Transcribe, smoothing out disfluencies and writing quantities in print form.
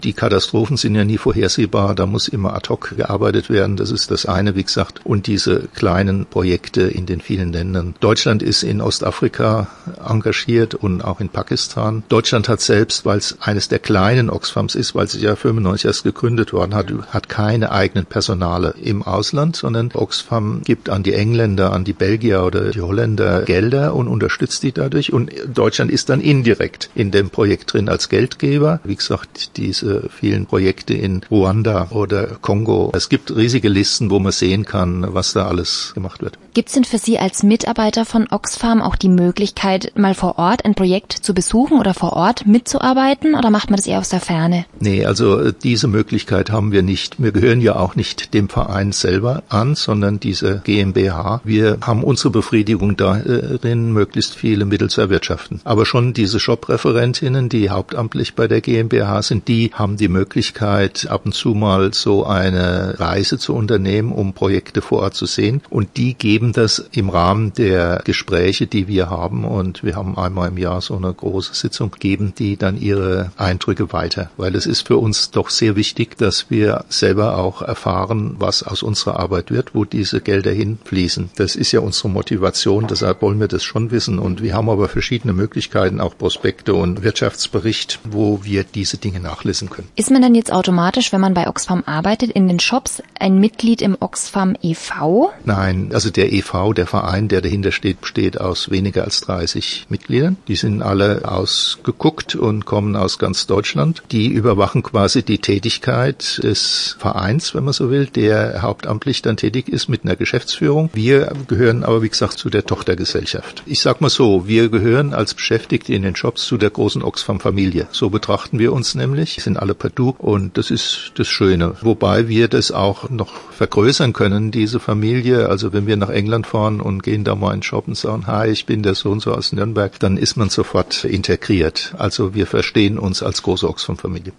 Die Katastrophen sind ja nie vorhersehbar, da muss immer ad hoc gearbeitet werden, das ist das eine, wie gesagt, und diese kleinen Projekte in den vielen Ländern. Deutschland ist in Ostafrika engagiert und auch in Pakistan. Deutschland hat selbst, weil es eines der kleinen Oxfams ist, weil es ja 95 erst gegründet worden hat keine eigenen Personale im Ausland, sondern Oxfam gibt an die Engländer, an die Belgier oder die Holländer Gelder und unterstützt die dadurch. Und Deutschland ist dann indirekt in dem Projekt drin als Geldgeber. Wie gesagt, diese vielen Projekte in Ruanda oder Kongo. Es gibt riesige Listen, wo man sehen kann, was da alles gemacht wird. Gibt es denn für Sie als Mitarbeiter von Oxfam auch die Möglichkeit, mal vor Ort ein Projekt zu besuchen oder vor Ort mitzuarbeiten, oder macht man das eher aus der Ferne? Nee, also diese Möglichkeit haben wir nicht. Wir gehören ja auch nicht dem Verein selber an, sondern diese GmbH. Wir haben unsere Befriedigung darin, möglichst viele Mittel zu erwirtschaften. Aber schon diese Shop-Referentinnen, die hauptamtlich bei der GmbH sind, die haben die Möglichkeit, ab und zu mal so eine Reise zu unternehmen, um Projekte vor Ort zu sehen. Und die geben das im Rahmen der Gespräche, die wir haben, und wir haben einmal im Jahr so eine große Sitzung, geben die dann ihre Eindrücke weiter. Weil es ist für uns doch sehr wichtig, dass wir selber auch erfahren, was aus unserer Arbeit wird, wo diese Gelder hinfließen. Das ist ja unsere Motivation, deshalb wollen wir das schon wissen. Und wir haben aber verschiedene Möglichkeiten, auch Prospekte und Wirtschaftsbericht, wo wir diese Dinge nachlesen können. Ist man dann jetzt automatisch, wenn man bei Oxfam arbeitet, in den Shops ein Mitglied im Oxfam e.V.? Nein, also der e.V., der Verein, der dahinter steht, besteht aus weniger als 30 Mitgliedern. Die sind alle ausgeguckt und kommen aus ganz Deutschland. Die überwachen quasi die Tätigkeit des Vereins, wenn man so will, der hauptamtlich dann tätig ist mit einer Geschäftsführung. Wir gehören aber, wie gesagt, zu der Tochtergesellschaft. Ich sag mal so, wir gehören als Beschäftigte in den Shops zu der großen Oxfam-Familie. So betrachten wir uns nämlich. Wir sind alle per Du und das ist das Schöne. Wobei wir das auch noch vergrößern können, diese Familie. Also wenn wir nach England fahren und gehen da mal in den Shop und sagen, hi, ich bin der so und so aus Nürnberg, dann ist man sofort integriert. Also wir verstehen uns als große Oxfam-Familie.